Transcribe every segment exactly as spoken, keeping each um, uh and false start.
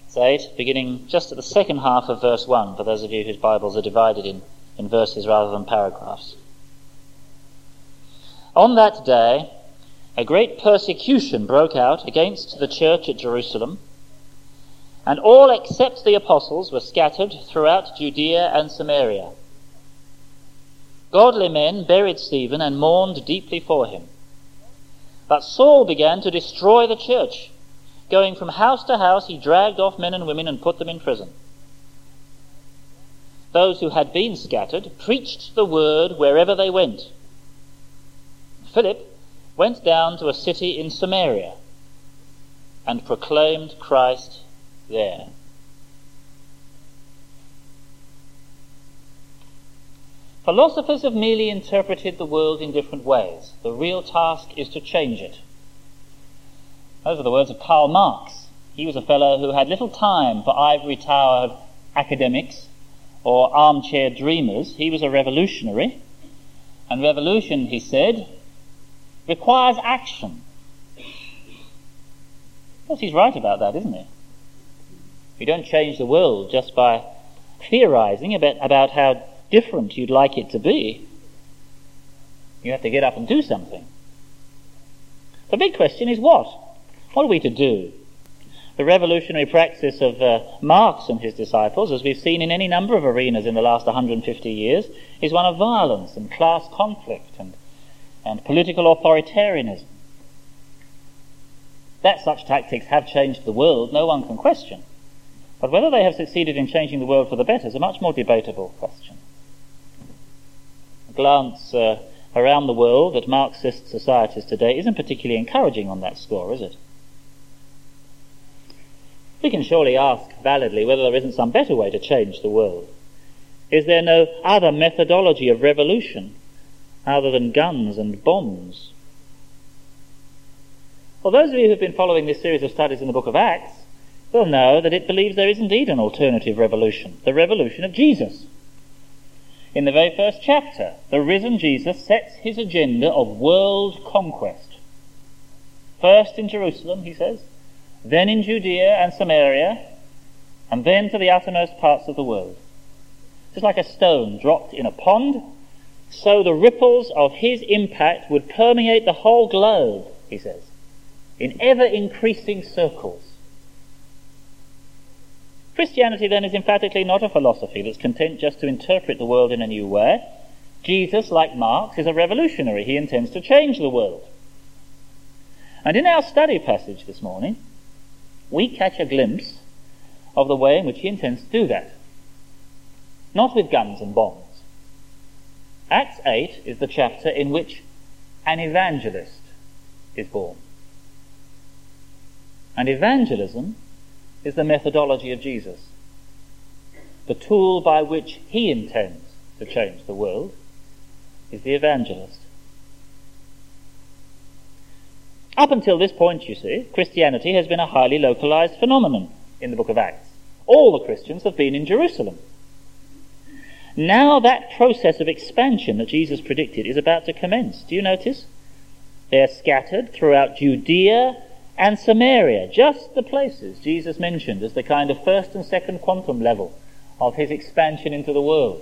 Acts eight, beginning just at the second half of verse one, for those of you whose Bibles are divided in, in verses rather than paragraphs. On that day, a great persecution broke out against the church at Jerusalem, and all except the apostles were scattered throughout Judea and Samaria. Godly men buried Stephen and mourned deeply for him. But Saul began to destroy the church. Going from house to house, he dragged off men and women and put them in prison. Those who had been scattered preached the word wherever they went. Philip went down to a city in Samaria and proclaimed Christ there. Philosophers have merely interpreted the world in different ways. The real task is to change it. Those are the words of Karl Marx. He was a fellow who had little time for ivory tower academics or armchair dreamers. He was a revolutionary, and revolution, he said, requires action. Well, he's right about that, isn't he? You don't change the world just by theorizing about, about how different you'd like it to be. You have to get up and do something. The big question is what? What are we to do? The revolutionary praxis of uh, Marx and his disciples, as we've seen in any number of arenas in the last one hundred fifty years, is one of violence and class conflict and, and political authoritarianism. That such tactics have changed the world, no one can question. But whether they have succeeded in changing the world for the better is a much more debatable question. A glance uh, around the world at Marxist societies today isn't particularly encouraging on that score, is it? We can surely ask validly whether there isn't some better way to change the world. Is there no other methodology of revolution other than guns and bombs? Well, those of you who have been following this series of studies in the book of Acts will know that it believes there is indeed an alternative revolution, the revolution of Jesus. In the very first chapter, the risen Jesus sets his agenda of world conquest. First in Jerusalem, he says, then in Judea and Samaria, and then to the uttermost parts of the world. Just like a stone dropped in a pond, so the ripples of his impact would permeate the whole globe, he says, in ever-increasing circles. Christianity, then, is emphatically not a philosophy that's content just to interpret the world in a new way. Jesus, like Marx, is a revolutionary. He intends to change the world. And in our study passage this morning, we catch a glimpse of the way in which he intends to do that. Not with guns and bombs. Acts eight is the chapter in which an evangelist is born. And evangelism is the methodology of Jesus. The tool by which he intends to change the world is the evangelist. Up until this point, you see, Christianity has been a highly localized phenomenon in the book of Acts. All the Christians have been in Jerusalem. Now that process of expansion that Jesus predicted is about to commence. Do you notice? They are scattered throughout Judea and Samaria, just the places Jesus mentioned as the kind of first and second quantum level of his expansion into the world.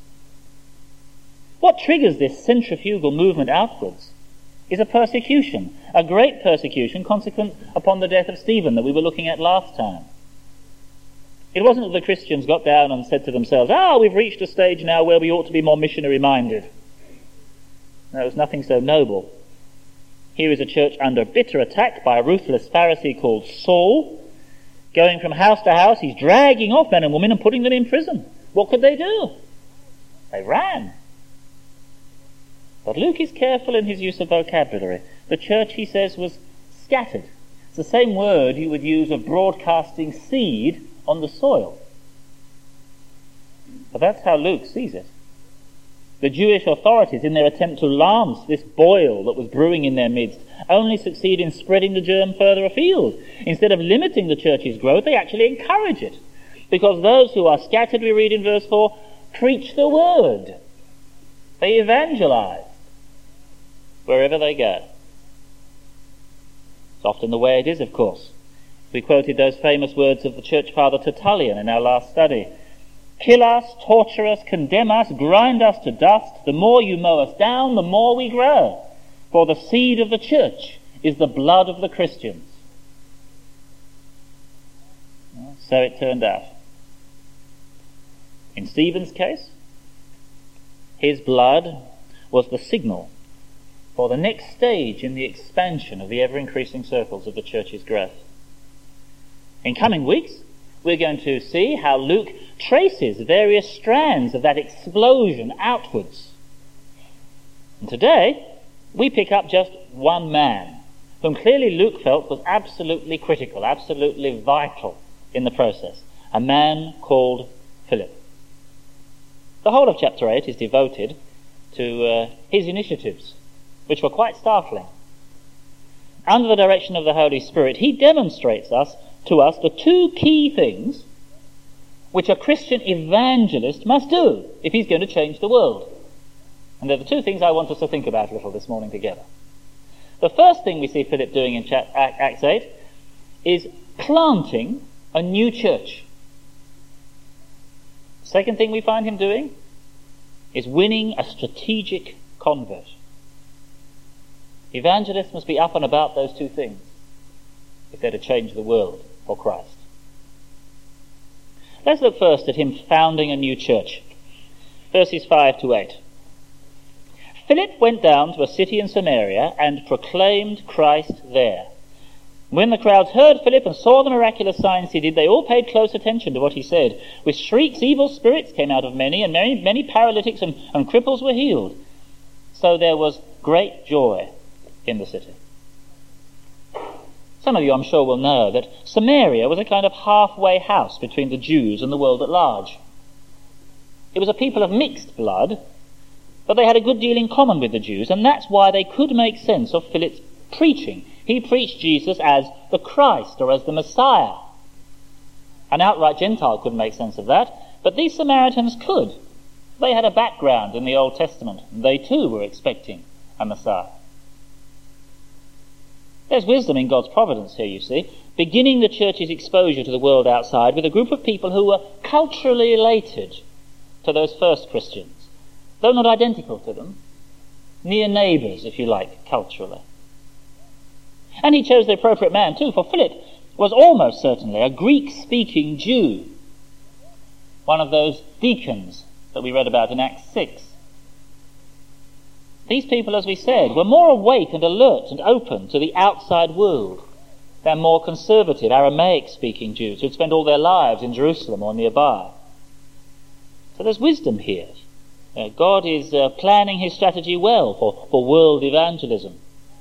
What triggers this centrifugal movement outwards is a persecution, a great persecution consequent upon the death of Stephen that we were looking at last time. It wasn't that the Christians got down and said to themselves, ah, we've reached a stage now where we ought to be more missionary-minded. There was nothing so noble. Here is a church under bitter attack by a ruthless Pharisee called Saul. Going from house to house, he's dragging off men and women and putting them in prison. What could they do? They ran. But Luke is careful in his use of vocabulary. The church, he says, was scattered. It's the same word you would use of broadcasting seed on the soil. But that's how Luke sees it. The Jewish authorities, in their attempt to lance this boil that was brewing in their midst, only succeed in spreading the germ further afield. Instead of limiting the church's growth, they actually encourage it. Because those who are scattered, we read in verse four, preach the word. They evangelize wherever they go. It's often the way it is, of course, We quoted those famous words of the church father Tertullian in our last study. Kill us, torture us, condemn us, grind us to dust. The more you mow us down, the more we grow. For the seed of the church is the blood of the Christians. Well, so it turned out. In Stephen's case, his blood was the signal for the next stage in the expansion of the ever-increasing circles of the church's growth. In coming weeks, we're going to see how Luke traces various strands of that explosion outwards. And today, we pick up just one man, whom clearly Luke felt was absolutely critical, absolutely vital in the process, a man called Philip. The whole of chapter eight is devoted to uh, his initiatives, which were quite startling. Under the direction of the Holy Spirit, he demonstrates us to us the two key things which a Christian evangelist must do if he's going to change the world. And they're the two things I want us to think about a little this morning together. The first thing we see Philip doing in Acts eight is planting a new church. The second thing we find him doing is winning a strategic convert. Evangelists must be up and about those two things if they're to change the world for Christ. Let's look first at him founding a new church. Verses five to eight. Philip went down to a city in Samaria and proclaimed Christ there. When the crowds heard Philip and saw the miraculous signs he did, they all paid close attention to what he said. With shrieks, evil spirits came out of many, and many, many paralytics and, and cripples were healed. So there was great joy in the city. Some of you, I'm sure, will know that Samaria was a kind of halfway house between the Jews and the world at large. It was a people of mixed blood, but they had a good deal in common with the Jews, and that's why they could make sense of Philip's preaching. He preached Jesus as the Christ, or as the Messiah. An outright Gentile couldn't make sense of that, but these Samaritans could. They had a background in the Old Testament, and they too were expecting a Messiah. There's wisdom in God's providence here, you see, beginning the church's exposure to the world outside with a group of people who were culturally related to those first Christians, though not identical to them, near neighbours, if you like, culturally. And he chose the appropriate man too, for Philip was almost certainly a Greek-speaking Jew, one of those deacons that we read about in Acts six. These people, as we said, were more awake and alert and open to the outside world than more conservative, Aramaic-speaking Jews who'd spent all their lives in Jerusalem or nearby. So there's wisdom here. Uh, God is uh, planning his strategy well for, for world evangelism.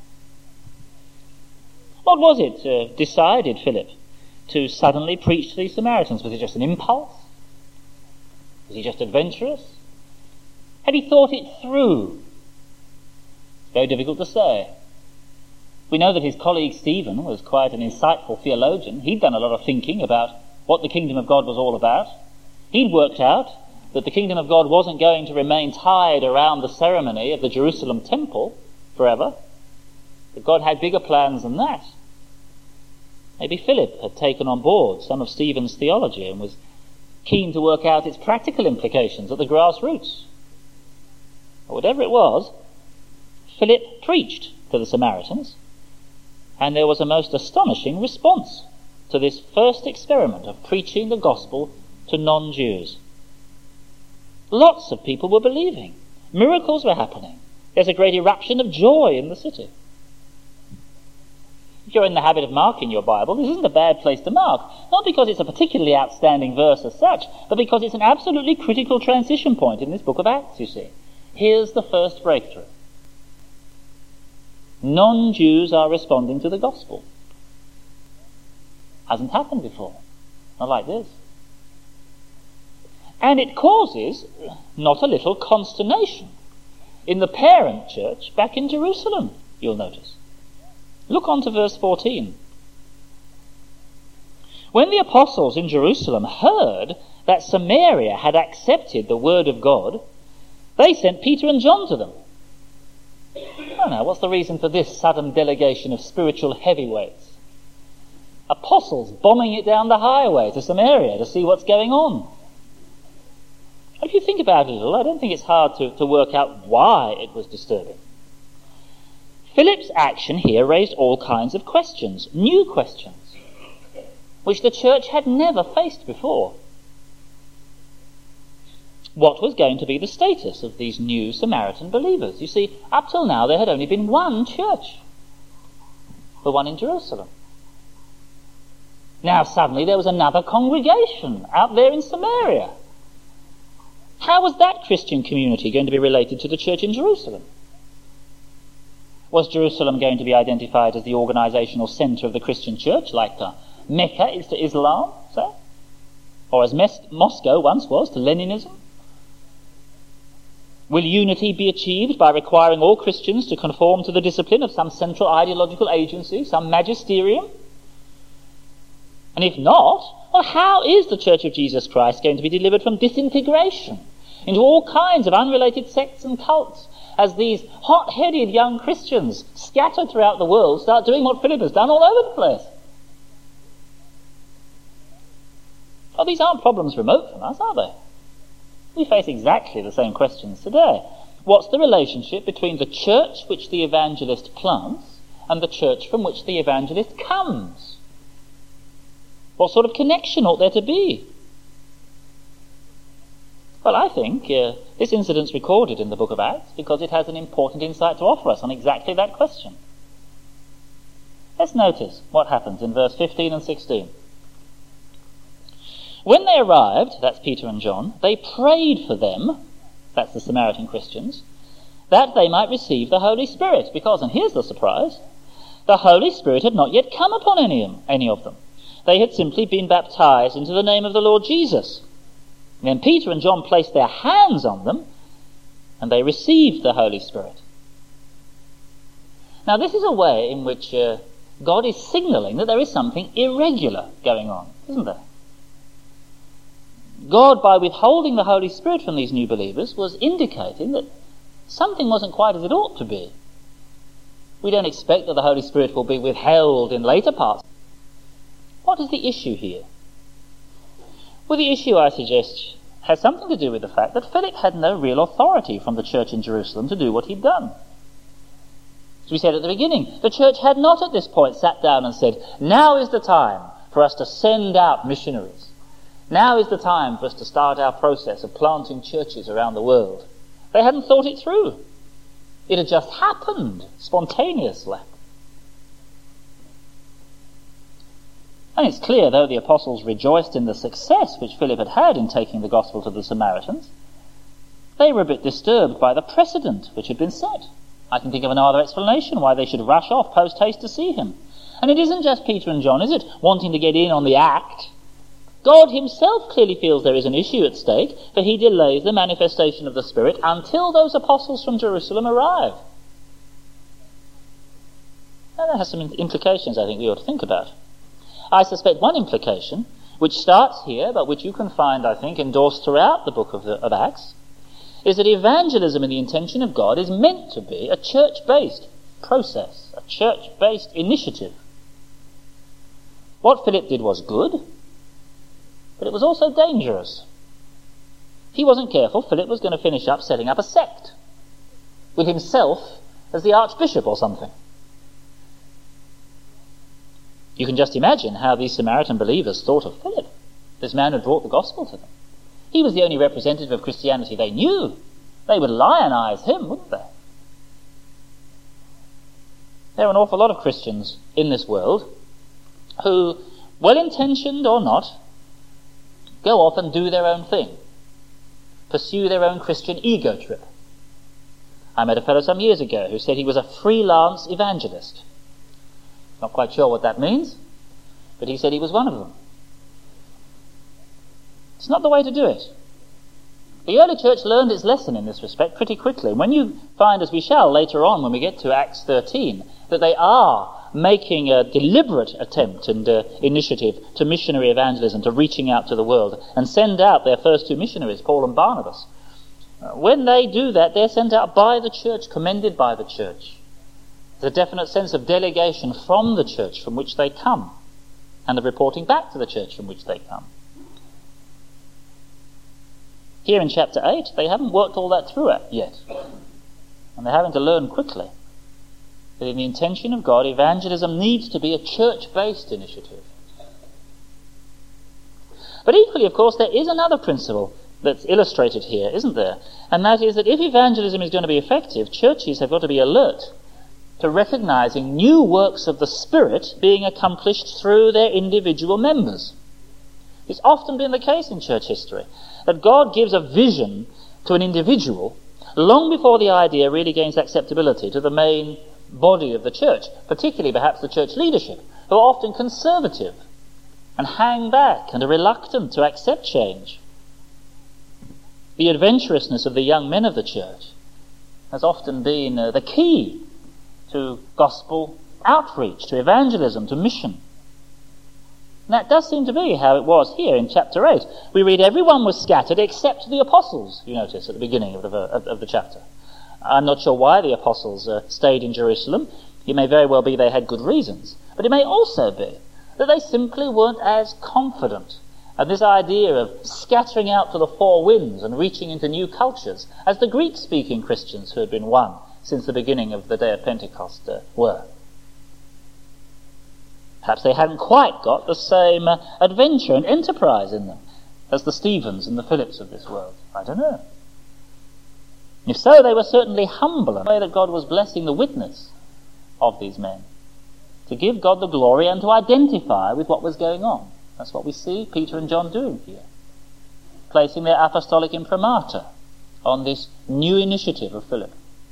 What was it uh, decided Philip to suddenly preach to these Samaritans? Was it just an impulse? Was he just adventurous? Had he thought it through? It's very difficult to say. We know that his colleague Stephen was quite an insightful theologian. He'd done a lot of thinking about what the kingdom of God was all about. He'd worked out that the kingdom of God wasn't going to remain tied around the ceremony of the Jerusalem temple forever, that God had bigger plans than that. Maybe Philip had taken on board some of Stephen's theology and was keen to work out its practical implications at the grassroots. But whatever it was, Philip preached to the Samaritans, and there was a most astonishing response to this first experiment of preaching the gospel to non-Jews. Lots of people were believing. Miracles were happening. There's a great eruption of joy in the city. If you're in the habit of marking your Bible, this isn't a bad place to mark. Not because it's a particularly outstanding verse as such, but because it's an absolutely critical transition point in this book of Acts, you see. Here's the first breakthrough. Non-Jews are responding to the gospel. Hasn't happened before. Not like this. And it causes not a little consternation in the parent church back in Jerusalem, you'll notice. Look on to verse fourteen. When the apostles in Jerusalem heard that Samaria had accepted the word of God, they sent Peter and John to them. Oh, now, what's the reason for this sudden delegation of spiritual heavyweights? Apostles apostles bombing it down the highway to Samaria to see what's going on. If you think about it a little, I don't think it's hard to, to work out why it was disturbing. Philip's action here raised all kinds of questions, new questions, which the church had never faced before. What was going to be the status of these new Samaritan believers? You see, up till now there had only been one church, the one in Jerusalem. Now suddenly there was another congregation out there in Samaria. How was that Christian community going to be related to the church in Jerusalem? Was Jerusalem going to be identified as the organizational center of the Christian church, like uh, Mecca is to Islam, say? Or as Mes- Moscow once was to Leninism? Will unity be achieved by requiring all Christians to conform to the discipline of some central ideological agency, some magisterium? And if not, well, how is the Church of Jesus Christ going to be delivered from disintegration into all kinds of unrelated sects and cults as these hot-headed young Christians scattered throughout the world start doing what Philip has done all over the place? Well, these aren't problems remote from us, are they? We face exactly the same questions today. What's the relationship between the church which the evangelist plants and the church from which the evangelist comes? What sort of connection ought there to be? Well, I think uh, this incident's recorded in the book of Acts because it has an important insight to offer us on exactly that question. Let's notice what happens in verse fifteen and sixteen. When they arrived, that's Peter and John, they prayed for them, that's the Samaritan Christians, that they might receive the Holy Spirit, because, and here's the surprise, the Holy Spirit had not yet come upon any, any of them. They had simply been baptized into the name of the Lord Jesus. And then Peter and John placed their hands on them, and they received the Holy Spirit. Now this is a way in which uh, God is signalling that there is something irregular going on, isn't there? God, by withholding the Holy Spirit from these new believers, was indicating that something wasn't quite as it ought to be. We don't expect that the Holy Spirit will be withheld in later parts. What is the issue here? Well, the issue, I suggest, has something to do with the fact that Philip had no real authority from the church in Jerusalem to do what he'd done. As we said at the beginning, the church had not at this point sat down and said, now is the time for us to send out missionaries. Now is the time for us to start our process of planting churches around the world. They hadn't thought it through. It had just happened spontaneously. And it's clear, though the apostles rejoiced in the success which Philip had had in taking the gospel to the Samaritans, they were a bit disturbed by the precedent which had been set. I can think of another explanation why they should rush off post-haste to see him. And it isn't just Peter and John, is it, wanting to get in on the act? God himself clearly feels there is an issue at stake, for he delays the manifestation of the Spirit until those apostles from Jerusalem arrive. Now that has some implications I think we ought to think about. I suspect one implication, which starts here, but which you can find, I think, endorsed throughout the book of, the, of Acts, is that evangelism in the intention of God is meant to be a church-based process, a church-based initiative. What Philip did was good, but it was also dangerous. If he wasn't careful, Philip was going to finish up setting up a sect, with himself as the archbishop or something. You can just imagine how these Samaritan believers thought of Philip, this man who brought the gospel to them. He was the only representative of Christianity they knew. They would lionize him, wouldn't they? There are an awful lot of Christians in this world who, well-intentioned or not, go off and do their own thing, pursue their own Christian ego trip. I met a fellow some years ago who said he was a freelance evangelist. Not quite sure what that means, but he said he was one of them. It's not the way to do it. The early church learned its lesson in this respect pretty quickly. When you find, as we shall later on when we get to Acts thirteen, that they are making a deliberate attempt and uh, initiative to missionary evangelism, to reaching out to the world, and send out their first two missionaries, Paul and Barnabas. Uh, when they do that, they're sent out by the church, commended by the church. There's a definite sense of delegation from the church from which they come. and of reporting back to the church from which they come. Here in chapter eight, they haven't worked all that through yet. And they're having to learn quickly that in the intention of God, evangelism needs to be a church-based initiative. But equally, of course, there is another principle that's illustrated here, isn't there? And that is that if evangelism is going to be effective, churches have got to be alert to recognizing new works of the Spirit being accomplished through their individual members. It's often been the case in church history that God gives a vision to an individual long before the idea really gains acceptability to the main body of the church, particularly perhaps the church leadership, who are often conservative and hang back and are reluctant to accept change. The adventurousness of the young men of the church has often been uh, the key to gospel outreach, to evangelism, to mission. And that does seem to be how it was here in chapter eight. We read everyone was scattered except the apostles, you notice, at the beginning of the, of, of the chapter. I'm not sure why the apostles uh, stayed in Jerusalem. It may very well be they had good reasons. But it may also be that they simply weren't as confident. And this idea of scattering out to the four winds and reaching into new cultures, as the Greek-speaking Christians who had been won since the beginning of the day of Pentecost uh, were. Perhaps they hadn't quite got the same uh, adventure and enterprise in them as the Stephens and the Phillips of this world. I don't know. If so, they were certainly humble in the way that God was blessing the witness of these men, to give God the glory and to identify with what was going on. That's what we see Peter and John doing here, placing their apostolic imprimatur on this new initiative of Philip.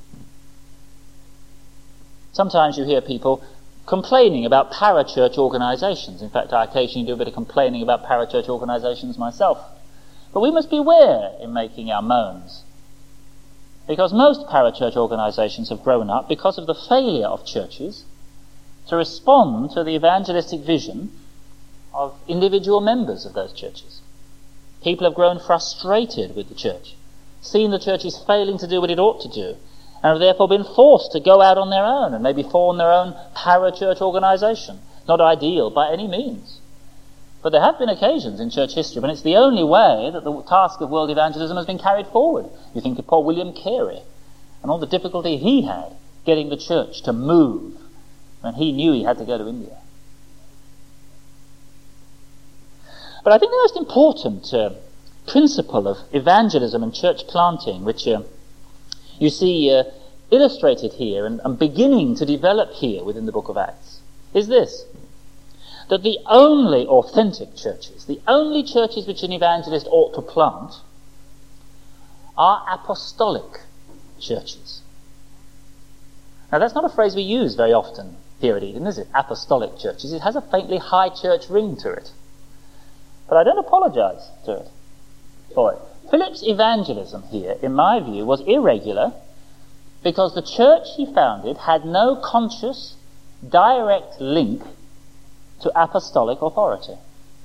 Sometimes you hear people complaining about parachurch organisations. In fact, I occasionally do a bit of complaining about parachurch organisations myself. But we must beware in making our moans, because most parachurch organisations have grown up because of the failure of churches to respond to the evangelistic vision of individual members of those churches. People have grown frustrated with the church, seen the churches failing to do what it ought to do, and have therefore been forced to go out on their own and maybe form their own parachurch organisation. Not ideal by any means. But there have been occasions in church history when it's the only way that the task of world evangelism has been carried forward. You think of poor William Carey and all the difficulty he had getting the church to move when he knew he had to go to India. But I think the most important uh, principle of evangelism and church planting, which uh, you see uh, illustrated here and, and beginning to develop here within the book of Acts, is this: that the only authentic churches, the only churches which an evangelist ought to plant, are apostolic churches. Now, that's not a phrase we use very often here at Eden, is it? Apostolic churches. It has a faintly high church ring to it. But I don't apologise to it for it. Philip's evangelism here, in my view, was irregular because the church he founded had no conscious, direct link to apostolic authority.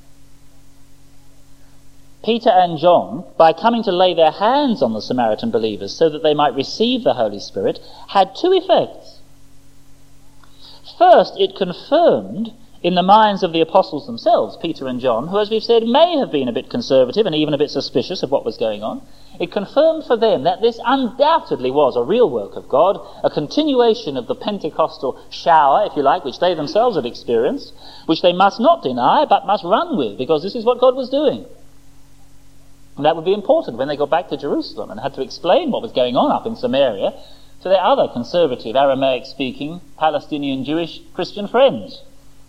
Peter and John, by coming to lay their hands on the Samaritan believers so that they might receive the Holy Spirit, had two effects. First, it confirmed in the minds of the apostles themselves, Peter and John, who, as we've said, may have been a bit conservative and even a bit suspicious of what was going on, it confirmed for them that this undoubtedly was a real work of God, a continuation of the Pentecostal shower, if you like, which they themselves had experienced, which they must not deny but must run with, because this is what God was doing. And that would be important when they got back to Jerusalem and had to explain what was going on up in Samaria to their other conservative, Aramaic-speaking, Palestinian Jewish Christian friends.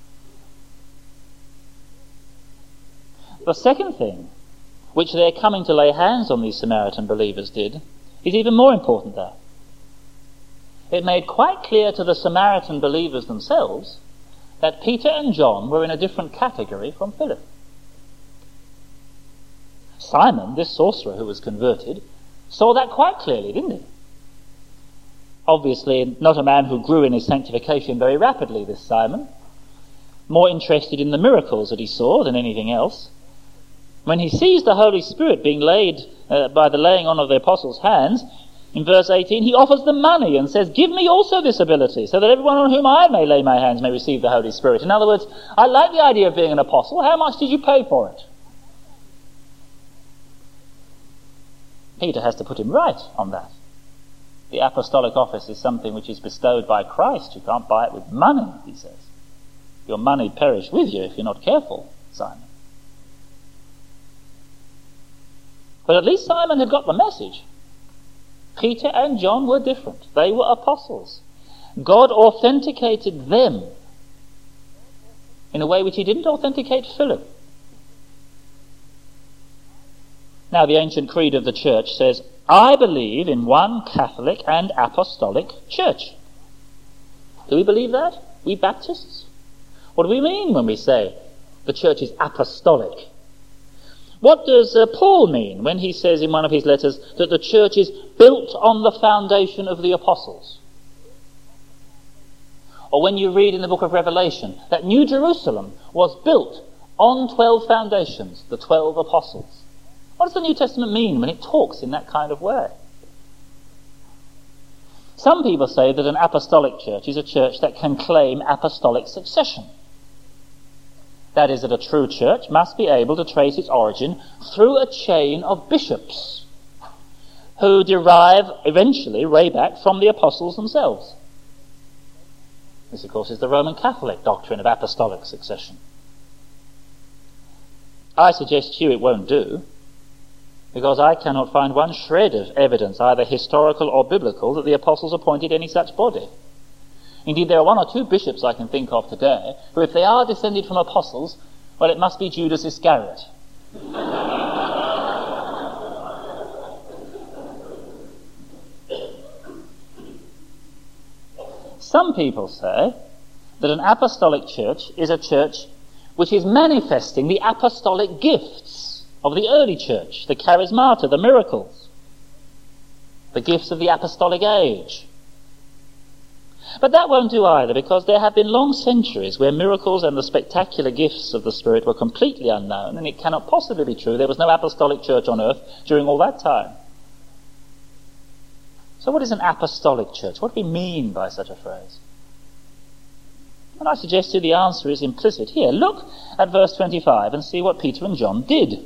The second thing, which their coming to lay hands on these Samaritan believers did, is even more important there. It made quite clear to the Samaritan believers themselves that Peter and John were in a different category from Philip. Simon, this sorcerer who was converted, saw that quite clearly, didn't he? Obviously, not a man who grew in his sanctification very rapidly, this Simon. More interested in the miracles that he saw than anything else. When he sees the Holy Spirit being laid uh, by the laying on of the apostles' hands, In verse eighteen, he offers them money and says, give me also this ability, so that everyone on whom I may lay my hands may receive the Holy Spirit. In other words, I like the idea of being an apostle. How much did you pay for it? Peter has to put him right on that. The apostolic office is something which is bestowed by Christ. You can't buy it with money, he says. Your money perish with you if you're not careful, Simon. But at least Simon had got the message. Peter and John were different. They were apostles. God authenticated them in a way which he didn't authenticate Philip. Now, the ancient creed of the church says, I believe in one Catholic and apostolic church. Do we believe that? We Baptists? What do we mean when we say the church is apostolic? What does uh, Paul mean when he says in one of his letters that the church is built on the foundation of the apostles? Or when you read in the book of Revelation that New Jerusalem was built on twelve foundations, the twelve apostles. What does the New Testament mean when it talks in that kind of way? Some people say that an apostolic church is a church that can claim apostolic succession. That is, that a true church must be able to trace its origin through a chain of bishops who derive eventually way back from the apostles themselves. This, of course, is the Roman Catholic doctrine of apostolic succession. I suggest to you it won't do, because I cannot find one shred of evidence, either historical or biblical, that the apostles appointed any such body. Indeed, there are one or two bishops I can think of today, who, if they are descended from apostles, well, it must be Judas Iscariot. Some people say that an apostolic church is a church which is manifesting the apostolic gifts of the early church, the charismata, the miracles, the gifts of the apostolic age. But that won't do either, because there have been long centuries where miracles and the spectacular gifts of the Spirit were completely unknown, and it cannot possibly be true there was no apostolic church on earth during all that time. So what is an apostolic church? What do we mean by such a phrase? And I suggest to you the answer is implicit here. Look at verse twenty-five and see what Peter and John did.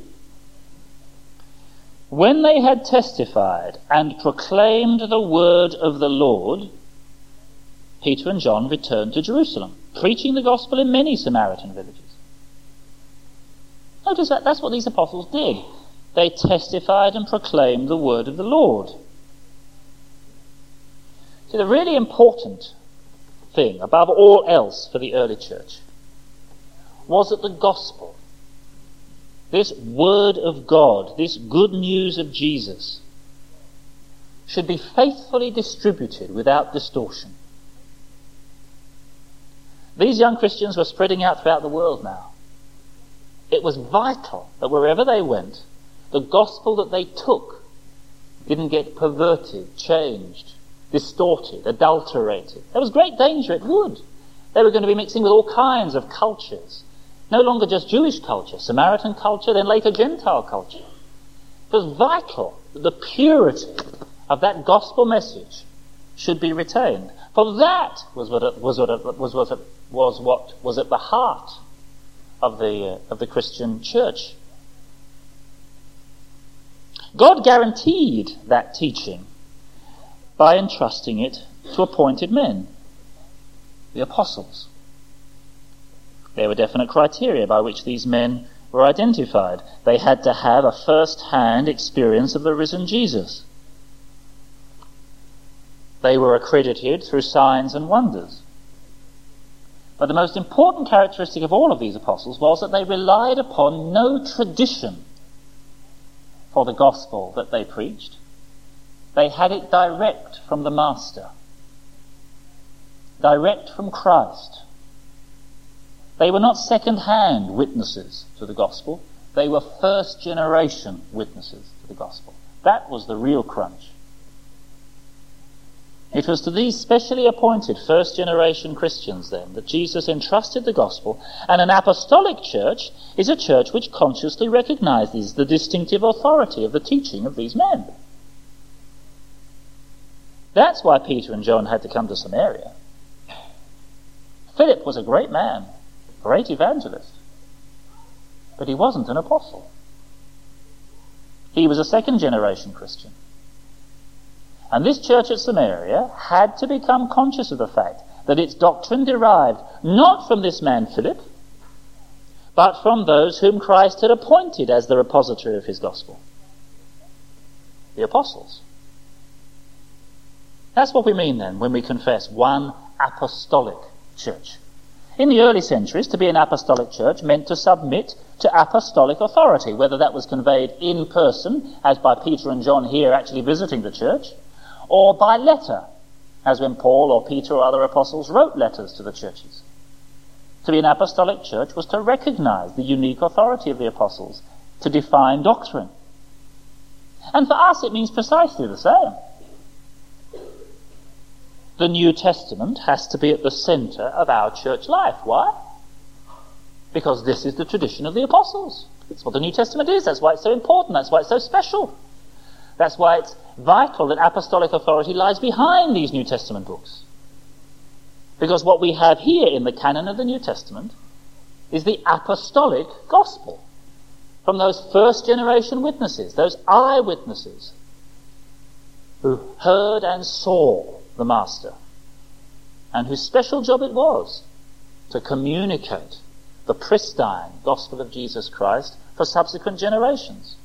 When they had testified and proclaimed the word of the Lord, Peter and John returned to Jerusalem, preaching the gospel in many Samaritan villages. Notice that that's what these apostles did. They testified and proclaimed the word of the Lord. See, the really important thing, above all else for the early church, was that the gospel, this word of God, this good news of Jesus, should be faithfully distributed without distortion. These young Christians were spreading out throughout the world now. It was vital that wherever they went, the gospel that they took didn't get perverted, changed, distorted, adulterated. There was great danger it would. They were going to be mixing with all kinds of cultures. No longer just Jewish culture, Samaritan culture, then later Gentile culture. It was vital that the purity of that gospel message should be retained. For that was what it, was what it, was what it, was what was at the heart of the uh, of the Christian church. God guaranteed that teaching by entrusting it to appointed men, the apostles. There were definite criteria by which these men were identified. They had to have a first-hand experience of the risen Jesus. They were accredited through signs and wonders. But the most important characteristic of all of these apostles was that they relied upon no tradition for the gospel that they preached. They had it direct from the Master, direct from Christ. They were not second-hand witnesses to the gospel. They were first-generation witnesses to the gospel. That was the real crunch. It was to these specially appointed first-generation Christians, then, that Jesus entrusted the gospel, and an apostolic church is a church which consciously recognizes the distinctive authority of the teaching of these men. That's why Peter and John had to come to Samaria. Philip was a great man, great evangelist, but he wasn't an apostle. He was a second generation Christian. And this church at Samaria had to become conscious of the fact that its doctrine derived not from this man Philip, but from those whom Christ had appointed as the repository of his gospel, the apostles. That's what we mean then when we confess one apostolic church. In the early centuries, to be an apostolic church meant to submit to apostolic authority, whether that was conveyed in person, as by Peter and John here actually visiting the church, or by letter, as when Paul or Peter or other apostles wrote letters to the churches. To be an apostolic church was to recognize the unique authority of the apostles, to define doctrine. And for us it means precisely the same. The New Testament has to be at the center of our church life. Why? Because this is the tradition of the apostles. It's what the New Testament is. That's why it's so important. That's why it's so special. That's why it's vital that apostolic authority lies behind these New Testament books. Because what we have here in the canon of the New Testament is the apostolic gospel from those first generation witnesses, those eyewitnesses who heard and saw the Master, and whose special job it was to communicate the pristine gospel of Jesus Christ for subsequent generations.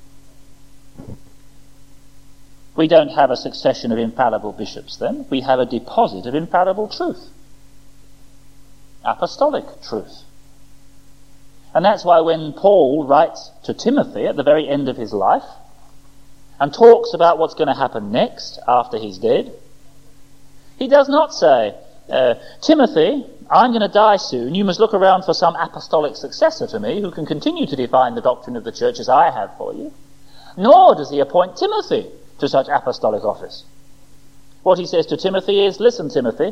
We don't have a succession of infallible bishops then. We have a deposit of infallible truth. Apostolic truth. And that's why when Paul writes to Timothy at the very end of his life and talks about what's going to happen next after he's dead, he does not say, uh, Timothy, I'm going to die soon. You must look around for some apostolic successor to me who can continue to define the doctrine of the church as I have for you. Nor does he appoint Timothy to such apostolic office. What he says to Timothy is, listen, Timothy,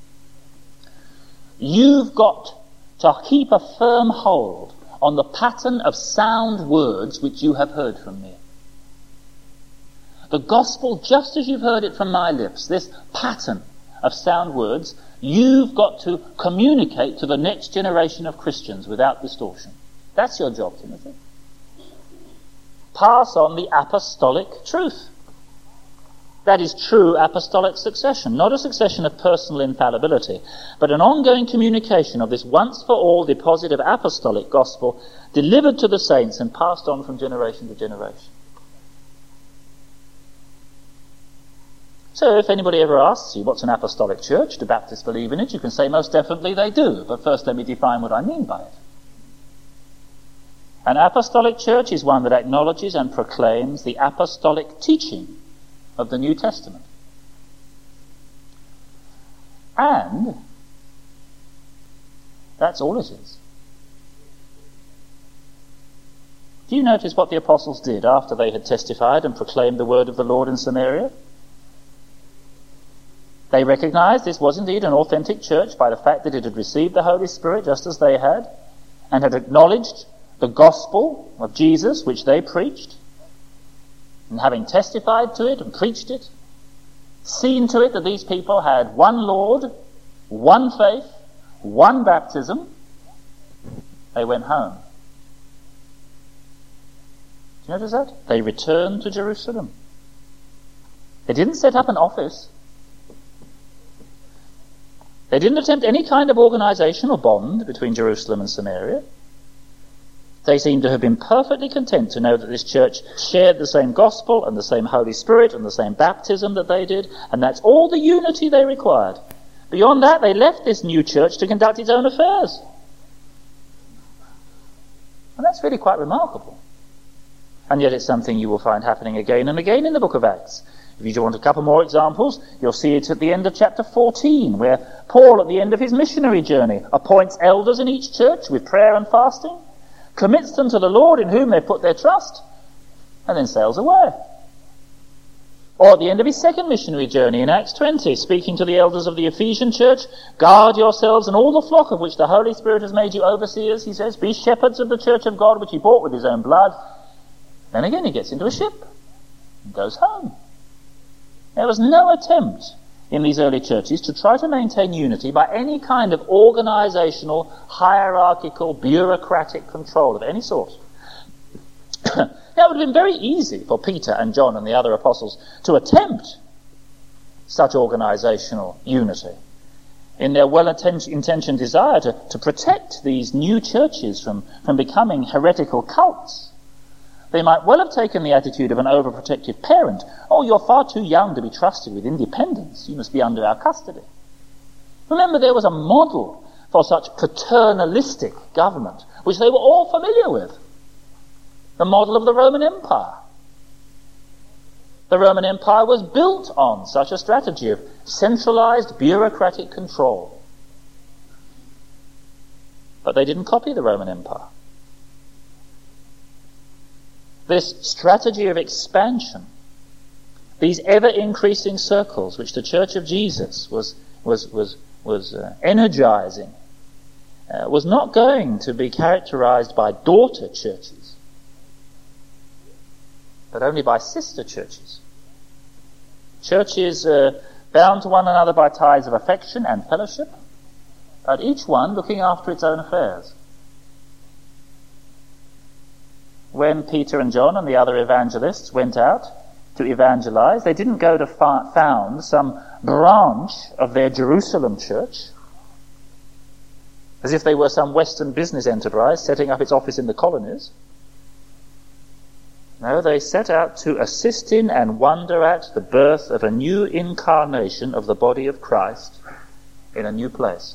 you've got to keep a firm hold on the pattern of sound words which you have heard from me. The gospel, just as you've heard it from my lips, this pattern of sound words, you've got to communicate to the next generation of Christians without distortion. That's your job, Timothy. Pass on the apostolic truth. That is true apostolic succession, not a succession of personal infallibility, but an ongoing communication of this once-for-all deposit of apostolic gospel delivered to the saints and passed on from generation to generation. So if anybody ever asks you, what's an apostolic church? Do Baptists believe in it? You can say most definitely they do. But first let me define what I mean by it. An apostolic church is one that acknowledges and proclaims the apostolic teaching of the New Testament. And that's all it is. Do you notice what the apostles did after they had testified and proclaimed the word of the Lord in Samaria? They recognized this was indeed an authentic church by the fact that it had received the Holy Spirit just as they had, and had acknowledged the gospel of Jesus which they preached, and having testified to it and preached it, seen to it that these people had one Lord, one faith, one baptism, they went home. Do you notice that? They returned to Jerusalem. They didn't set up an office. They didn't attempt any kind of organization or bond between Jerusalem and Samaria. They seem to have been perfectly content to know that this church shared the same gospel and the same Holy Spirit and the same baptism that they did, and that's all the unity they required. Beyond that, they left this new church to conduct its own affairs. And that's really quite remarkable. And yet it's something you will find happening again and again in the book of Acts. If you want a couple more examples, you'll see it at the end of chapter fourteen, where Paul, at the end of his missionary journey, appoints elders in each church with prayer and fasting, commits them to the Lord in whom they put their trust, and then sails away. Or at the end of his second missionary journey in Acts twenty, speaking to the elders of the Ephesian church, guard yourselves and all the flock of which the Holy Spirit has made you overseers, he says, be shepherds of the church of God which he bought with his own blood. Then again he gets into a ship and goes home. There was no attempt in these early churches to try to maintain unity by any kind of organizational, hierarchical, bureaucratic control of any sort. Now, it would have been very easy for Peter and John and the other apostles to attempt such organizational unity in their well-intentioned desire to, to protect these new churches from, from becoming heretical cults. They might well have taken the attitude of an overprotective parent. Oh, you're far too young to be trusted with independence. You must be under our custody. Remember, there was a model for such paternalistic government, which they were all familiar with. The model of the Roman Empire. The Roman Empire was built on such a strategy of centralized bureaucratic control. But they didn't copy the Roman Empire. This strategy of expansion, these ever-increasing circles which the Church of Jesus was was was was uh, energizing, uh, was not going to be characterized by daughter churches, but only by sister churches. Churches uh, bound to one another by ties of affection and fellowship, but each one looking after its own affairs. When Peter and John and the other evangelists went out to evangelize, they didn't go to fa- found some branch of their Jerusalem church, as if they were some Western business enterprise setting up its office in the colonies. No, they set out to assist in and wonder at the birth of a new incarnation of the body of Christ in a new place.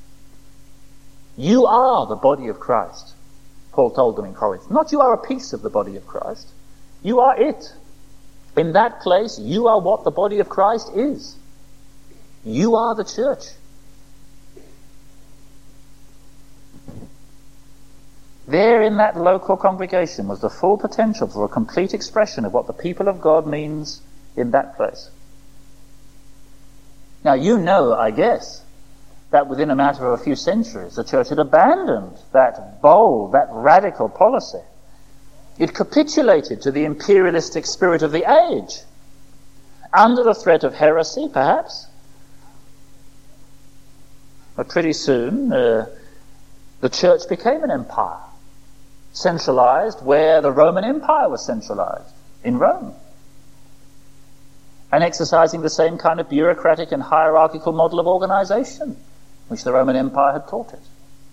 You are the body of Christ, Paul told them in Corinth. Not you are a piece of the body of Christ. You are it. In that place, you are what the body of Christ is. You are the church. There in that local congregation was the full potential for a complete expression of what the people of God means in that place. Now you know, I guess, that within a matter of a few centuries the church had abandoned that bold, that radical policy. It capitulated to the imperialistic spirit of the age, under the threat of heresy, perhaps. But pretty soon uh, the church became an empire, centralized where the Roman Empire was centralized, in Rome, and exercising the same kind of bureaucratic and hierarchical model of organization which the Roman Empire had taught it.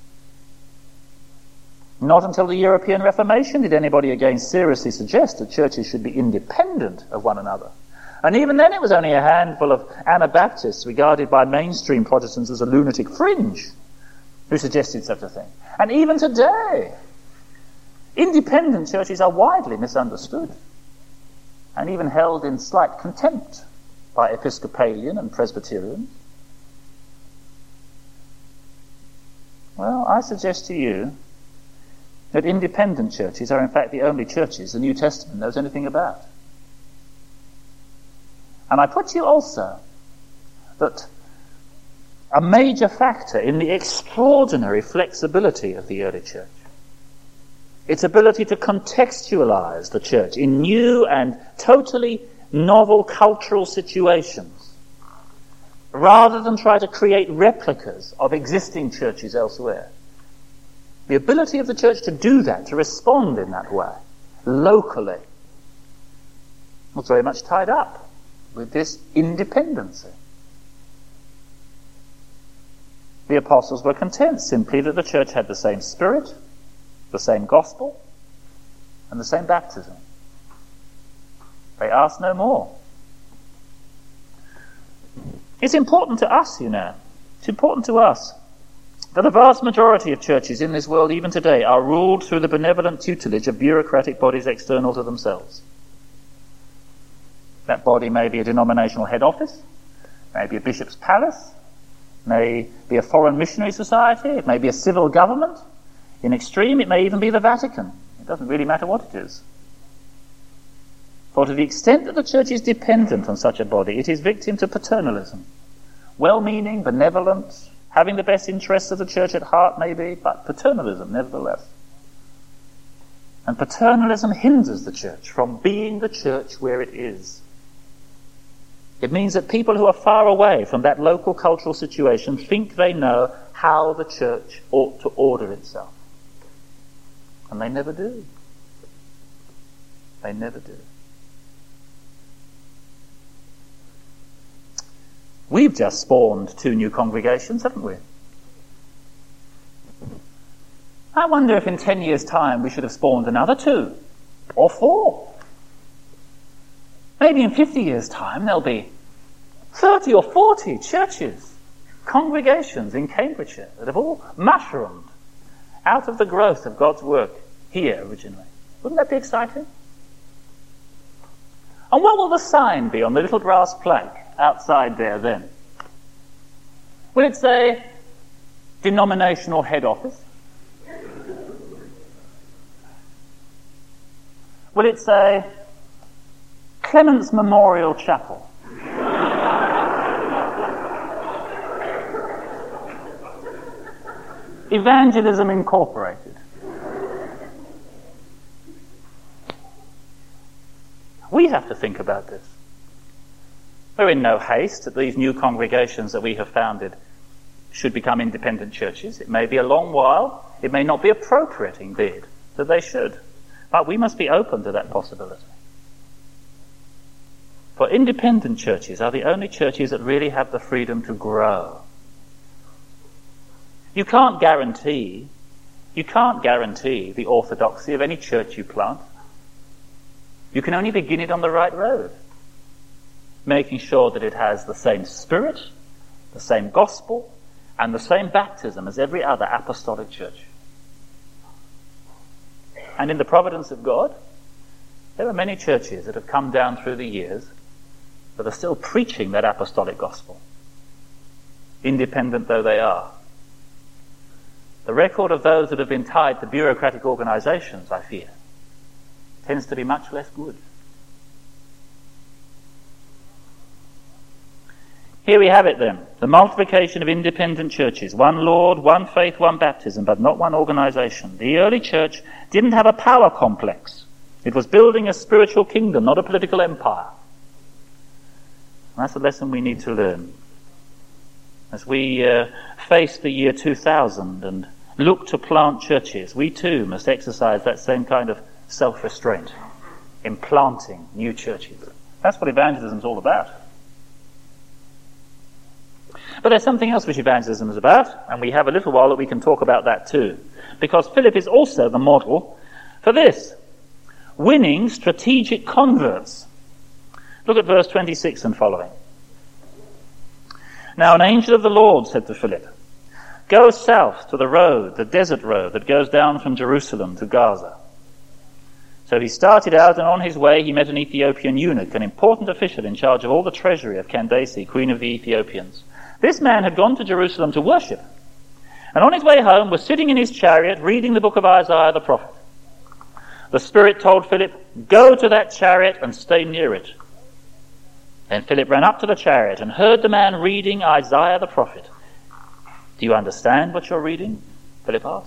Not until the European Reformation did anybody again seriously suggest that churches should be independent of one another. And even then it was only a handful of Anabaptists, regarded by mainstream Protestants as a lunatic fringe, who suggested such a thing. And even today, independent churches are widely misunderstood and even held in slight contempt by Episcopalian and Presbyterians. Well, I suggest to you that independent churches are in fact the only churches the New Testament knows anything about. And I put to you also that a major factor in the extraordinary flexibility of the early church, its ability to contextualize the church in new and totally novel cultural situations, rather than try to create replicas of existing churches elsewhere. The ability of the church to do that, to respond in that way, locally, was very much tied up with this independency. The apostles were content simply that the church had the same spirit, the same gospel, and the same baptism. They asked no more. It's important to us, you know, it's important to us that the vast majority of churches in this world, even today, are ruled through the benevolent tutelage of bureaucratic bodies external to themselves. That body may be a denominational head office, may be a bishop's palace, may be a foreign missionary society, it may be a civil government. In extreme, it may even be the Vatican. It doesn't really matter what it is. For to the extent that the church is dependent on such a body, it is victim to paternalism. Well-meaning, benevolent, having the best interests of the church at heart maybe, but paternalism nevertheless. And paternalism hinders the church from being the church where it is. It means that people who are far away from that local cultural situation think they know how the church ought to order itself. And they never do. They never do. We've just spawned two new congregations, haven't we? I wonder if in ten years' time we should have spawned another two, or four. Maybe in fifty years' time there'll be thirty or forty churches, congregations in Cambridgeshire that have all mushroomed out of the growth of God's work here originally. Wouldn't that be exciting? And what will the sign be on the little brass plank outside there then? Will it say denominational head office? Will it say Clements Memorial Chapel? Evangelism Incorporated? We have to think about this. We're in no haste that these new congregations that we have founded should become independent churches. It may be a long while. It may not be appropriate, indeed, that they should. But we must be open to that possibility. For independent churches are the only churches that really have the freedom to grow. You can't guarantee, you can't guarantee the orthodoxy of any church you plant. You can only begin it on the right road, making sure that it has the same spirit, the same gospel, and the same baptism as every other apostolic church. And in the providence of God, there are many churches that have come down through the years that are still preaching that apostolic gospel, independent though they are. The record of those that have been tied to bureaucratic organizations, I fear, tends to be much less good. Here we have it then, the multiplication of independent churches. One Lord, one faith, one baptism, but not one organization. The early church didn't have a power complex. It was building a spiritual kingdom, not a political empire. And that's a lesson we need to learn. As we uh, face the year two thousand and look to plant churches, we too must exercise that same kind of self-restraint in planting new churches. That's what evangelism is all about. But there's something else which evangelism is about, and we have a little while that we can talk about that too. Because Philip is also the model for this. Winning strategic converts. Look at verse twenty-six and following. Now an angel of the Lord said to Philip, "Go south to the road, the desert road that goes down from Jerusalem to Gaza." So he started out, and on his way he met an Ethiopian eunuch, an important official in charge of all the treasury of Candace, queen of the Ethiopians. This man had gone to Jerusalem to worship, and on his way home was sitting in his chariot reading the book of Isaiah the prophet. The Spirit told Philip, "Go to that chariot and stay near it." Then Philip ran up to the chariot and heard the man reading Isaiah the prophet. "Do you understand what you're reading?" Philip asked.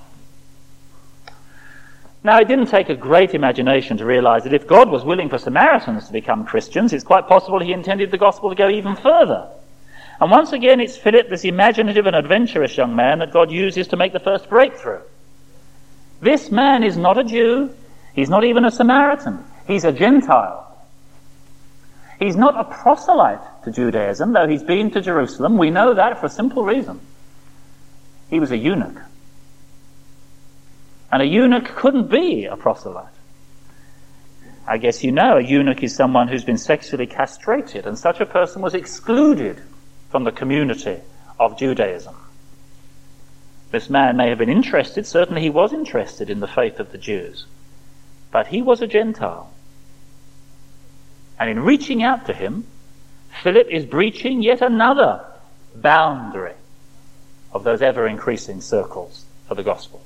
Now, it didn't take a great imagination to realize that if God was willing for Samaritans to become Christians, it's quite possible he intended the gospel to go even further. And once again, it's Philip, this imaginative and adventurous young man, that God uses to make the first breakthrough. This man is not a Jew. He's not even a Samaritan. He's a Gentile. He's not a proselyte to Judaism, though he's been to Jerusalem. We know that for a simple reason. He was a eunuch. And a eunuch couldn't be a proselyte. I guess you know a eunuch is someone who's been sexually castrated, and such a person was excluded from the community of Judaism. This man may have been interested, certainly he was interested in the faith of the Jews, but he was a Gentile. And in reaching out to him, Philip is breaching yet another boundary of those ever-increasing circles for the gospel.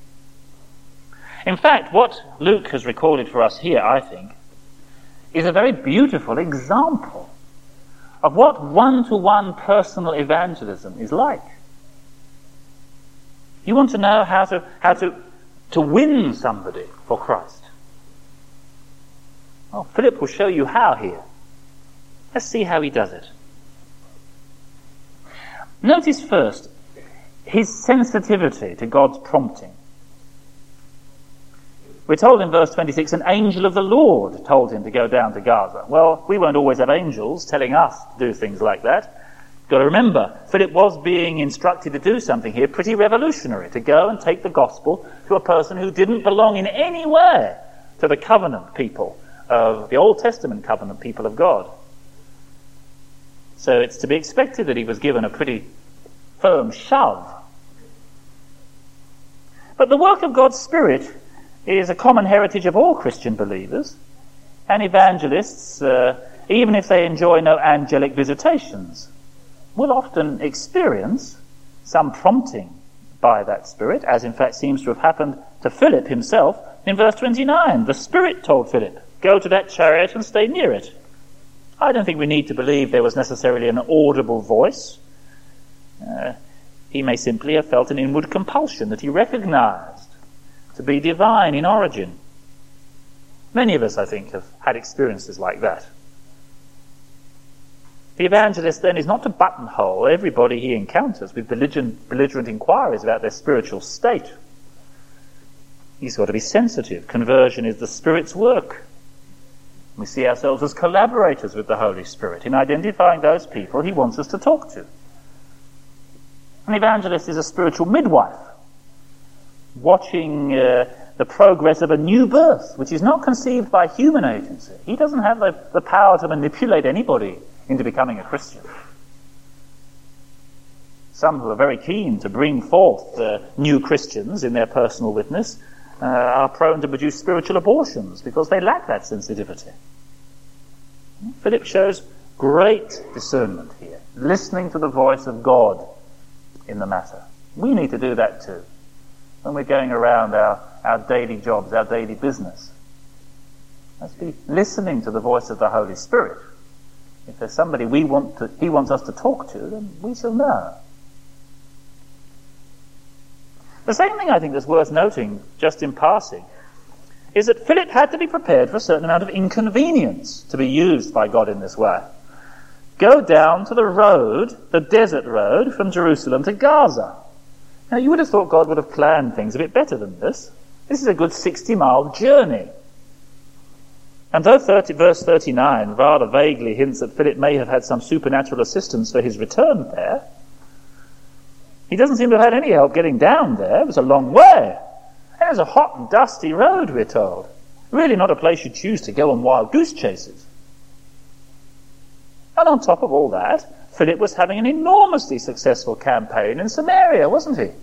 In fact, what Luke has recorded for us here, I think, is a very beautiful example of what one-to-one personal evangelism is like. You want to know how to how to, to win somebody for Christ? Well, Philip will show you how here. Let's see how he does it. Notice first his sensitivity to God's prompting. We're told in verse twenty-six, an angel of the Lord told him to go down to Gaza. Well, we won't always have angels telling us to do things like that. You've got to remember, Philip was being instructed to do something here pretty revolutionary, to go and take the gospel to a person who didn't belong in any way to the covenant people of the Old Testament covenant people of God. So it's to be expected that he was given a pretty firm shove. But the work of God's Spirit is a common heritage of all Christian believers, and evangelists, uh, even if they enjoy no angelic visitations, will often experience some prompting by that Spirit, as in fact seems to have happened to Philip himself in verse twenty-nine. The Spirit told Philip, go to that chariot and stay near it. I don't think we need to believe there was necessarily an audible voice. Uh, he may simply have felt an inward compulsion that he recognized to be divine in origin. Many of us, I think, have had experiences like that. The evangelist then is not to buttonhole everybody he encounters with belligerent, belligerent inquiries about their spiritual state. He's got to be sensitive. Conversion is the Spirit's work. We see ourselves as collaborators with the Holy Spirit in identifying those people he wants us to talk to. An evangelist is a spiritual midwife, watching uh, the progress of a new birth, which is not conceived by human agency. He doesn't have the, the power to manipulate anybody into becoming a Christian. Some who are very keen to bring forth uh, new Christians in their personal witness uh, are prone to produce spiritual abortions because they lack that sensitivity. Philip shows great discernment here, listening to the voice of God in the matter. We need to do that too when we're going around our, our daily jobs, our daily business. Let's be listening to the voice of the Holy Spirit. If there's somebody we want to, he wants us to talk to, then we shall know. The second thing I think that's worth noting, just in passing, is that Philip had to be prepared for a certain amount of inconvenience to be used by God in this way. Go down to the road, the desert road, from Jerusalem to Gaza. Now, you would have thought God would have planned things a bit better than this. This is a good sixty-mile journey. And though thirty, verse thirty-nine rather vaguely hints that Philip may have had some supernatural assistance for his return there, he doesn't seem to have had any help getting down there. It was a long way. And it was a hot and dusty road, we're told. Really not a place you choose to go on wild goose chases. And on top of all that, Philip was having an enormously successful campaign in Samaria, wasn't he?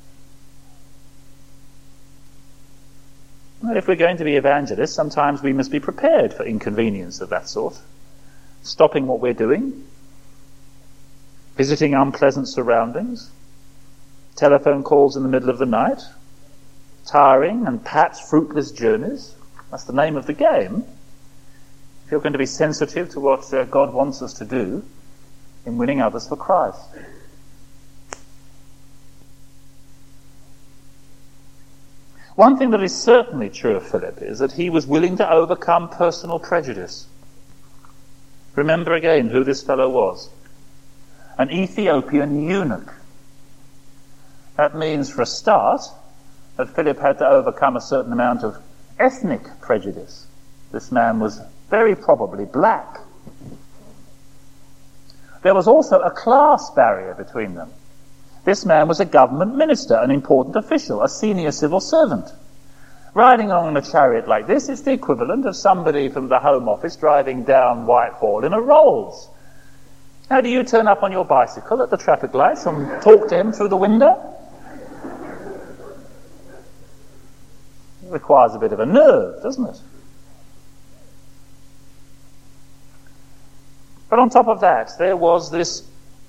Well, if we're going to be evangelists, sometimes we must be prepared for inconvenience of that sort. Stopping what we're doing, visiting unpleasant surroundings, telephone calls in the middle of the night, tiring and perhaps fruitless journeys. That's the name of the game. If you're going to be sensitive to what uh, God wants us to do in winning others for Christ. One thing that is certainly true of Philip is that he was willing to overcome personal prejudice. Remember again who this fellow was. An Ethiopian eunuch. That means, for a start, that Philip had to overcome a certain amount of ethnic prejudice. This man was very probably black. There was also a class barrier between them. This man was a government minister, an important official, a senior civil servant. Riding along in a chariot like this is the equivalent of somebody from the Home Office driving down Whitehall in a Rolls. How do you turn up on your bicycle at the traffic lights and talk to him through the window? It requires a bit of a nerve, doesn't it? But on top of that, there was this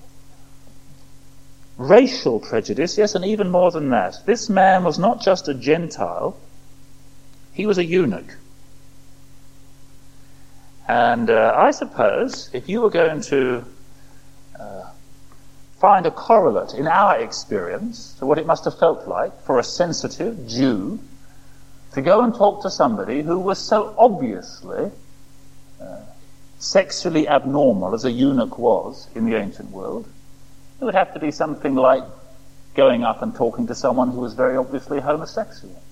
racial prejudice, yes, and even more than that. This man was not just a Gentile, he was a eunuch. And uh, I suppose if you were going to uh, find a correlate in our experience to what it must have felt like for a sensitive Jew to go and talk to somebody who was so obviously uh, sexually abnormal as a eunuch was in the ancient world, it would have to be something like going up and talking to someone who was very obviously homosexual.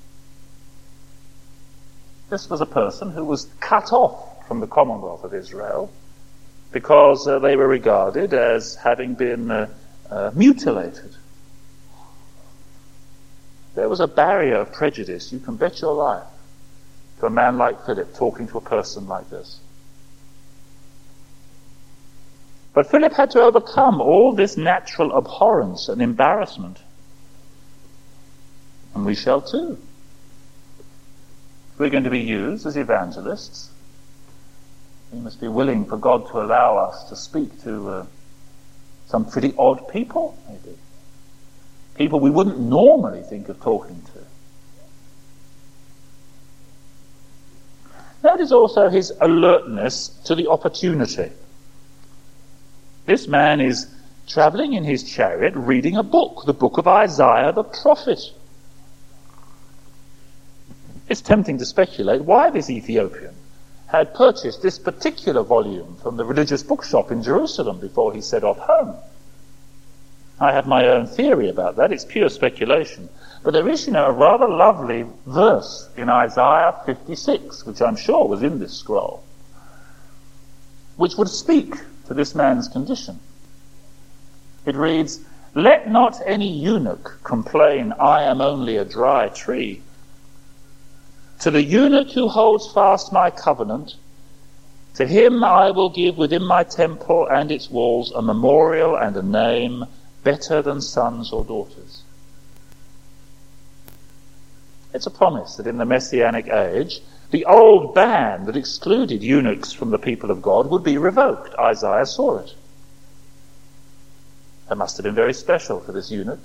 This was a person who was cut off from the Commonwealth of Israel because uh, they were regarded as having been uh, uh, mutilated. There was a barrier of prejudice, you can bet your life, to a man like Philip talking to a person like this. But Philip had to overcome all this natural abhorrence and embarrassment. And we shall too. If we're going to be used as evangelists, we must be willing for God to allow us to speak to uh, some pretty odd people, maybe. People we wouldn't normally think of talking to. Notice also his alertness to the opportunity. This man is travelling in his chariot reading a book, the book of Isaiah the prophet. It's tempting to speculate why this Ethiopian had purchased this particular volume from the religious bookshop in Jerusalem before he set off home. I have my own theory about that. It's pure speculation. But there is, you know, a rather lovely verse in Isaiah fifty-six, which I'm sure was in this scroll, which would speak to this man's condition. It reads, "Let not any eunuch complain, I am only a dry tree. To the eunuch who holds fast my covenant, to him I will give within my temple and its walls a memorial and a name better than sons or daughters." It's a promise that in the Messianic age, the old ban that excluded eunuchs from the people of God would be revoked. Isaiah saw it. That must have been very special for this eunuch.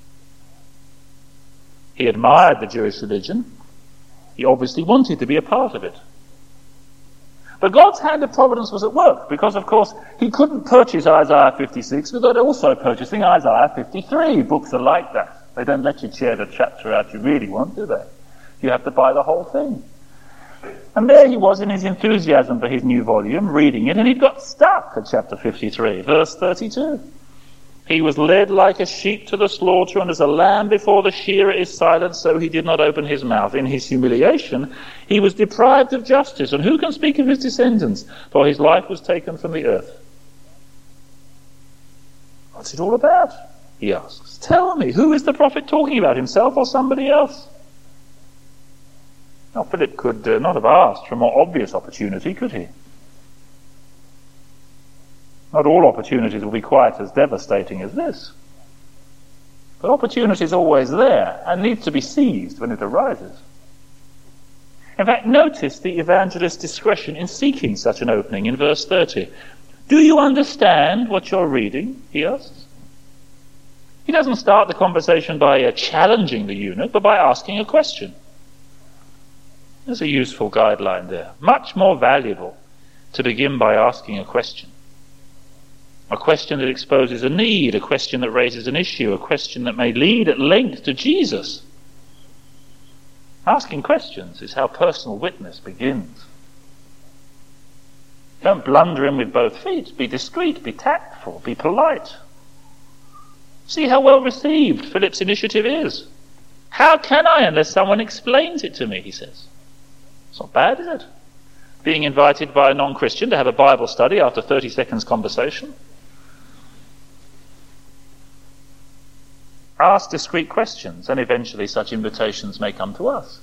He admired the Jewish religion. He obviously wanted to be a part of it. But God's hand of providence was at work, because, of course, he couldn't purchase Isaiah fifty-six without also purchasing Isaiah fifty-three. Books are like that. They don't let you share the chapter out you really want, do they? You have to buy the whole thing. And there he was in his enthusiasm for his new volume, reading it, and he'd got stuck at chapter fifty-three, verse thirty-two. He was led like a sheep to the slaughter, and as a lamb before the shearer is silent, so he did not open his mouth. In his humiliation, he was deprived of justice, and who can speak of his descendants? For his life was taken from the earth. What's it all about? He asks. Tell me, who is the prophet talking about, himself or somebody else? Now, Philip could uh, not have asked for a more obvious opportunity, could he? Not all opportunities will be quite as devastating as this. But opportunity is always there and needs to be seized when it arises. In fact, notice the evangelist's discretion in seeking such an opening in verse thirty. Do you understand what you're reading? He asks. He doesn't start the conversation by uh, challenging the eunuch, but by asking a question. There's a useful guideline there. Much more valuable to begin by asking a question. A question that exposes a need, a question that raises an issue, a question that may lead at length to Jesus. Asking questions is how personal witness begins. Don't blunder in with both feet. Be discreet, be tactful, be polite. See how well received Philip's initiative is. How can I unless someone explains it to me, he says. It's not bad, is it? Being invited by a non-Christian to have a Bible study after thirty seconds conversation. Ask discreet questions, and eventually such invitations may come to us.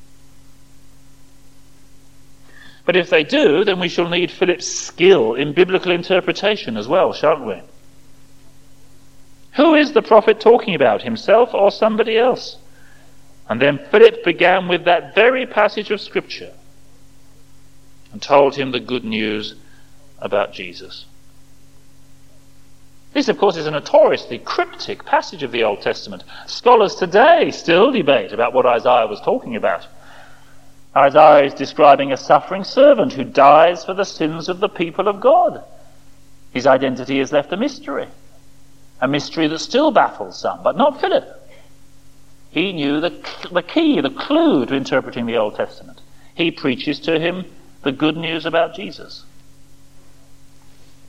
But if they do, then we shall need Philip's skill in biblical interpretation as well, shan't we? Who is the prophet talking about, himself or somebody else? And then Philip began with that very passage of Scripture and told him the good news about Jesus. This, of course, is a notoriously cryptic passage of the Old Testament. Scholars today still debate about what Isaiah was talking about. Isaiah is describing a suffering servant who dies for the sins of the people of God. His identity is left a mystery. A mystery that still baffles some, but not Philip. He knew the, the key, the clue to interpreting the Old Testament. He preaches to him the good news about Jesus.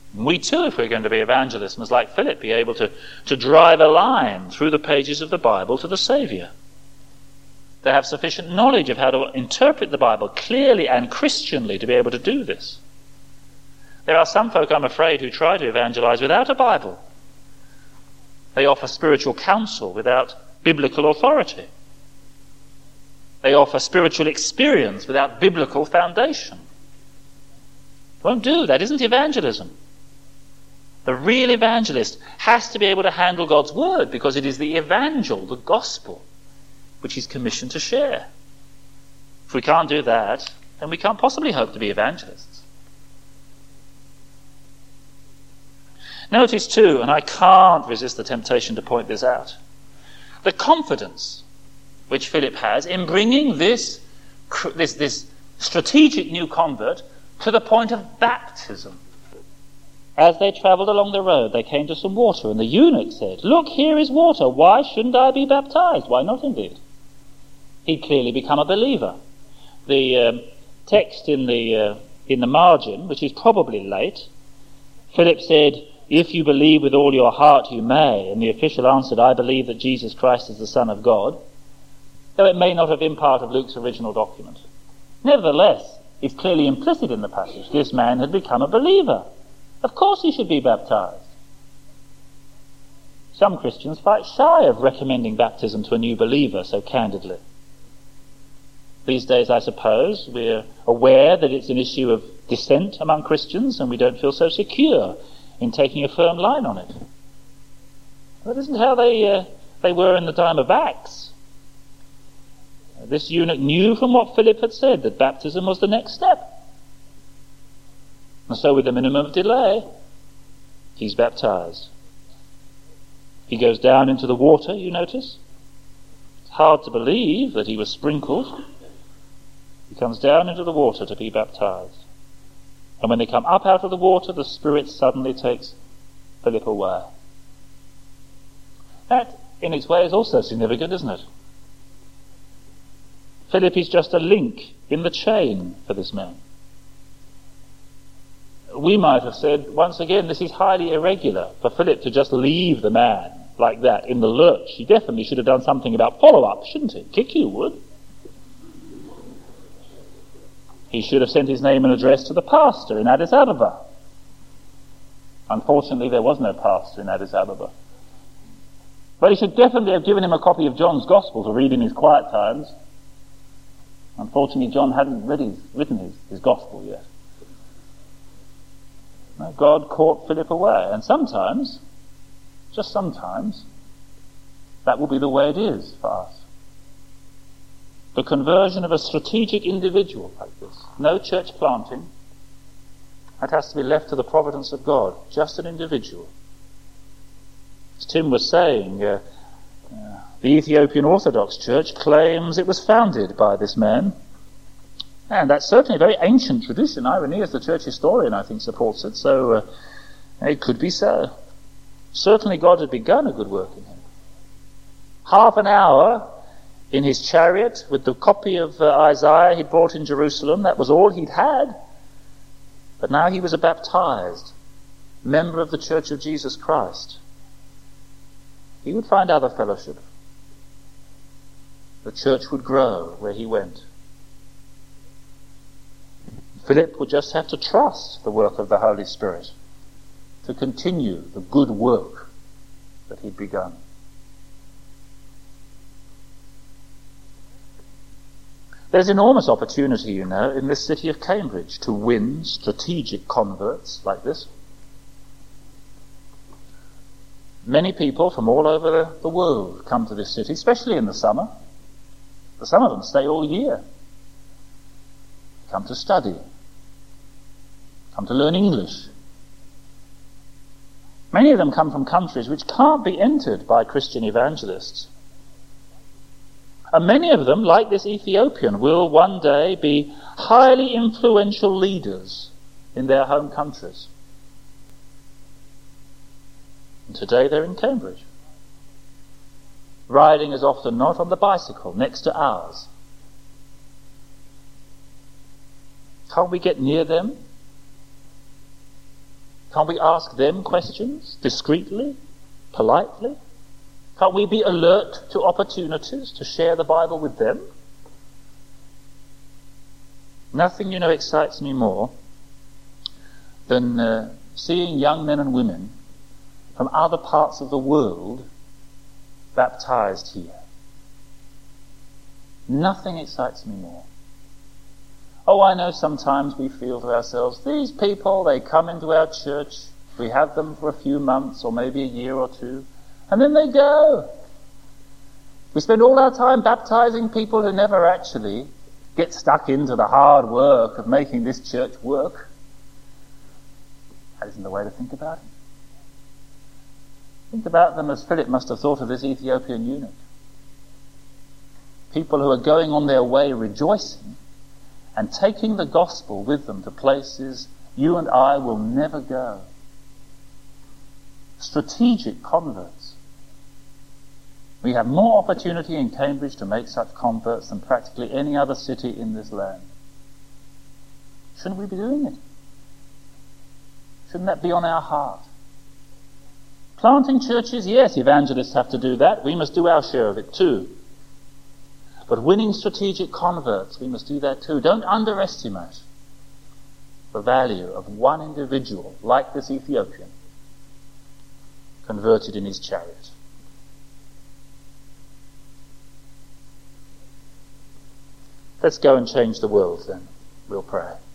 And we too, if we're going to be evangelists, must, like Philip, be able to, to drive a line through the pages of the Bible to the Saviour. To have sufficient knowledge of how to interpret the Bible clearly and Christianly to be able to do this. There are some folk, I'm afraid, who try to evangelize without a Bible. They offer spiritual counsel without biblical authority. They offer spiritual experience without biblical foundation. Won't do. That isn't evangelism. The real evangelist has to be able to handle God's word, because it is the evangel, the gospel, which he's commissioned to share. If we can't do that, then we can't possibly hope to be evangelists. Notice too, and I can't resist the temptation to point this out, the confidence which Philip has in bringing this, this, this strategic new convert to the point of baptism. As they travelled along the road, they came to some water, and the eunuch said, "Look, here is water. Why shouldn't I be baptized?" Why not, indeed? He'd clearly become a believer. The um, text in the uh, in the margin, which is probably late, Philip said, "If you believe with all your heart, you may." And the official answered, "I believe that Jesus Christ is the Son of God," though it may not have been part of Luke's original document. Nevertheless, it's clearly implicit in the passage. This man had become a believer. Of course he should be baptized. Some Christians fight shy of recommending baptism to a new believer so candidly. These days, I suppose, we're aware that it's an issue of dissent among Christians, and we don't feel so secure in taking a firm line on it. That isn't how they, uh, they were in the time of Acts. This eunuch knew from what Philip had said that baptism was the next step. And so with a minimum of delay, he's baptized. He goes down into the water, you notice. It's hard to believe that he was sprinkled. He comes down into the water to be baptized. And when they come up out of the water, the Spirit suddenly takes Philip away. That, in its way, is also significant, isn't it? Philip is just a link in the chain for this man. We might have said, once again, this is highly irregular for Philip to just leave the man like that in the lurch. He definitely should have done something about follow-up, shouldn't he? Kick you would. He should have sent his name and address to the pastor in Addis Ababa. Unfortunately, there was no pastor in Addis Ababa. But he should definitely have given him a copy of John's Gospel to read in his quiet times. Unfortunately, John hadn't read his, written his, his Gospel yet. No, God caught Philip away. And sometimes, just sometimes, that will be the way it is for us. The conversion of a strategic individual like this. No church planting. That has to be left to the providence of God. Just an individual. As Tim was saying, uh, uh, the Ethiopian Orthodox Church claims it was founded by this man. And that's certainly a very ancient tradition. Irenaeus, the church historian, I think, supports it. So uh, it could be so. Certainly God had begun a good work in him. Half an hour in his chariot with the copy of uh, Isaiah he'd bought in Jerusalem. That was all he'd had. But now he was a baptized member of the Church of Jesus Christ. He would find other fellowship. The church would grow where he went. Philip would just have to trust the work of the Holy Spirit to continue the good work that he'd begun. There's enormous opportunity, you know, in this city of Cambridge to win strategic converts like this. Many people from all over the, the world come to this city, especially in the summer. But some of them stay all year. Come to study. Come to learn English. Many of them come from countries which can't be entered by Christian evangelists. And many of them, like this Ethiopian, will one day be highly influential leaders in their home countries. And today they're in Cambridge, riding as often not on the bicycle next to ours. Can't we get near them? Can't we ask them questions discreetly, politely? Can't we be alert to opportunities to share the Bible with them? Nothing, you know, excites me more than uh, seeing young men and women from other parts of the world baptized here. Nothing excites me more. Oh, I know sometimes we feel to ourselves, these people, they come into our church, we have them for a few months or maybe a year or two, and then they go. We spend all our time baptizing people who never actually get stuck into the hard work of making this church work. That isn't the way to think about it. Think about them as Philip must have thought of this Ethiopian eunuch. People who are going on their way rejoicing and taking the gospel with them to places you and I will never go. Strategic converts. We have more opportunity in Cambridge to make such converts than practically any other city in this land. Shouldn't we be doing it? Shouldn't that be on our heart? Planting churches, yes, evangelists have to do that. We must do our share of it too. But winning strategic converts, we must do that too. Don't underestimate the value of one individual like this Ethiopian converted in his chariot. Let's go and change the world then. We'll pray.